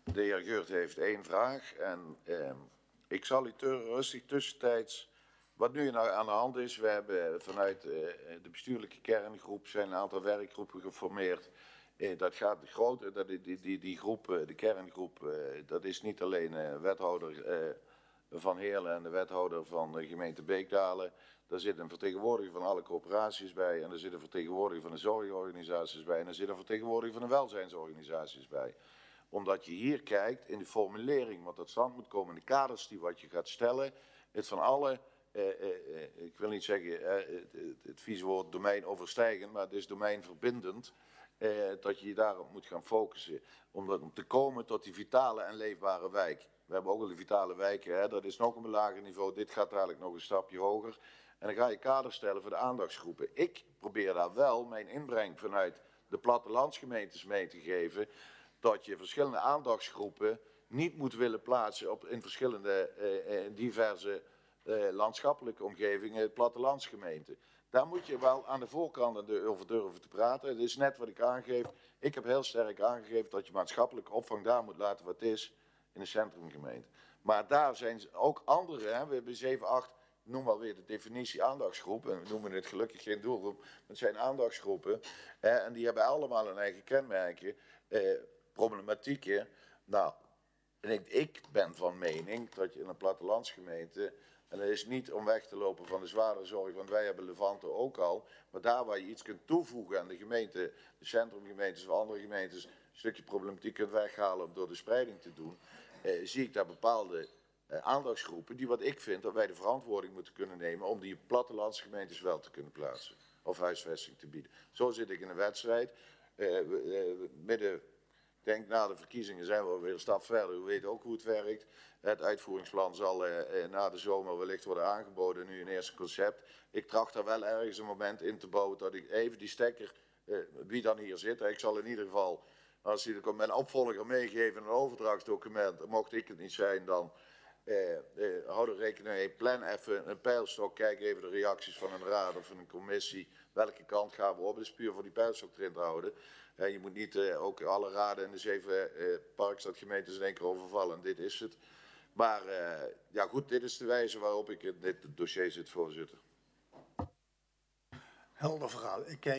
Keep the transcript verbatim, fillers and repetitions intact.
De heer Geurt heeft één vraag en eh, ik zal u te rustig tussentijds, wat nu nou aan de hand is, we hebben vanuit eh, de bestuurlijke kerngroep zijn een aantal werkgroepen geformeerd. Eh, dat gaat de grote, dat, die, die, die, die groep, de kerngroep, eh, dat is niet alleen eh, wethouder eh, Van Heerlen en de wethouder van de gemeente Beekdalen. Daar zit een vertegenwoordiger van alle coöperaties bij en er zit een vertegenwoordiger van de zorgorganisaties bij en er zit een vertegenwoordiger van de welzijnsorganisaties bij. Omdat je hier kijkt in de formulering wat tot stand moet komen, de kaders die wat je gaat stellen, het van alle, eh, eh, ik wil niet zeggen eh, het, het, het vieze woord domein overstijgen, maar het is domeinverbindend, eh, dat je je daarop moet gaan focussen. Om, dat, om te komen tot die vitale en leefbare wijk. We hebben ook al die vitale wijken, hè, dat is nog een lager niveau, dit gaat eigenlijk nog een stapje hoger. En dan ga je kaders stellen voor de aandachtsgroepen. Ik probeer daar wel mijn inbreng vanuit de plattelandsgemeentes mee te geven, dat je verschillende aandachtsgroepen niet moet willen plaatsen op, in verschillende eh, diverse eh, landschappelijke omgevingen, plattelandsgemeenten. Daar moet je wel aan de voorkant over durven te praten. Het is net wat ik aangeef. Ik heb heel sterk aangegeven dat je maatschappelijke opvang daar moet laten wat het is in de centrumgemeente. Maar daar zijn ook andere, hè, we hebben zeven, acht, noem alweer de definitie aandachtsgroep, en we noemen het gelukkig geen doelgroep, maar het zijn aandachtsgroepen, hè, en die hebben allemaal hun eigen kenmerken, eh, problematieken. Nou, en ik, ik ben van mening dat je in een plattelandsgemeente, en dat is niet om weg te lopen van de zware zorg, want wij hebben Levante ook al, maar daar waar je iets kunt toevoegen aan de gemeente, de centrumgemeentes of andere gemeentes, een stukje problematiek kunt weghalen om door de spreiding te doen, eh, zie ik daar bepaalde eh, aandachtsgroepen die wat ik vind dat wij de verantwoording moeten kunnen nemen om die plattelandsgemeentes wel te kunnen plaatsen of huisvesting te bieden. Zo zit ik in een wedstrijd. Uh, uh, midden, ik denk na de verkiezingen zijn we weer een stap verder. We weten ook hoe het werkt. Het uitvoeringsplan zal uh, uh, na de zomer wellicht worden aangeboden. Nu een eerste concept. Ik tracht daar wel ergens een moment in te bouwen dat ik even die stekker, uh, wie dan hier zit. Ik zal in ieder geval, als hij er komt, mijn opvolger meegeven een overdrachtsdocument. Mocht ik het niet zijn, dan uh, uh, hou er rekening mee. Plan even een pijlstok. Kijk even de reacties van een raad of van een commissie. Welke kant gaan we op? Het is puur voor die pijlstok erin te houden. Uh, je moet niet uh, ook alle raden in de zeven uh, parkstadgemeentes in één keer overvallen. Dit is het. Maar uh, ja goed, dit is de wijze waarop ik in dit dossier zit, voorzitter. Helder verhaal. Ik kijk